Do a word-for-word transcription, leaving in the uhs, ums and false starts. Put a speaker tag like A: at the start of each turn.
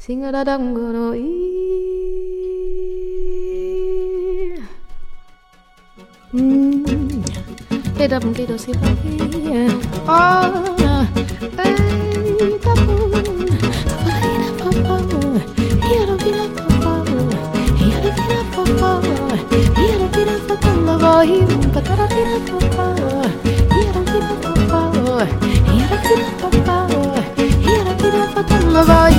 A: Sing-a-da-dum-go-do-ee. Mm. Hey-da-bum-dee-do-see-ba-ee. Oh, hey-da-bum. Ba-da-dee-da-ba-ba. Ee-da-dee-da-ba-ba. Ee-da-dee-da-ba-ba. Ee-da-dee-da-ba-ba. Ee-da-dee-da-ba-ba. Ee-da-dee-da-ba-ba. Ee-da-dee-da-ba-ba. Ee-da-dee-da-ba-ba.